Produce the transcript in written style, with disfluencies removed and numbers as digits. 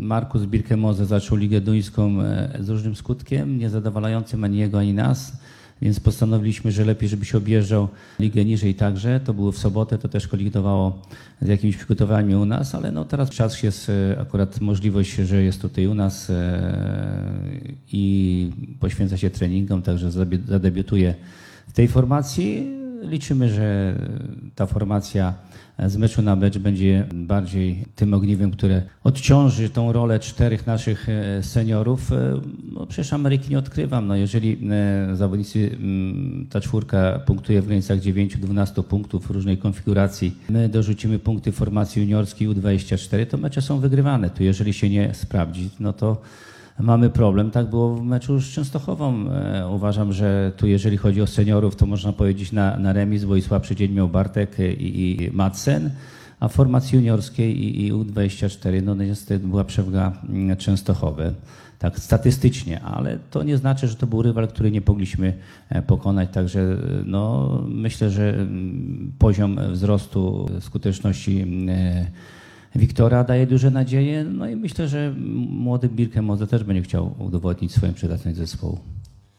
Markus Birkemose zaczął Ligę Duńską z różnym skutkiem, niezadowalającym ani jego, ani nas, więc postanowiliśmy, że lepiej, żeby się objeżdżał ligę niżej także. To było w sobotę, to też kolidowało z jakimiś przygotowaniami u nas, ale no teraz czas jest akurat możliwość, że jest tutaj u nas i poświęca się treningom, także zadebiutuje w tej formacji. Liczymy, że ta formacja z meczu na mecz będzie bardziej tym ogniwem, które odciąży tą rolę 4 naszych seniorów. No przecież Ameryki nie odkrywam. No jeżeli zawodnicy, ta 4 punktuje w granicach 9-12 punktów w różnej konfiguracji, my dorzucimy punkty formacji juniorskiej U24, to mecze są wygrywane. Tu jeżeli się nie sprawdzi, no to mamy problem. Tak było w meczu z Częstochową. Uważam, że tu jeżeli chodzi o seniorów, to można powiedzieć na remis, bo i słabszy dzień miał Bartek i Madsen, a w formacji juniorskiej i U24 no niestety była przewaga Częstochowy. Tak statystycznie, ale to nie znaczy, że to był rywal, który nie mogliśmy pokonać. Także no, myślę, że poziom wzrostu skuteczności Wiktora daje duże nadzieje, no i myślę, że młody Birkemose też będzie chciał udowodnić swoją przydatność zespołu.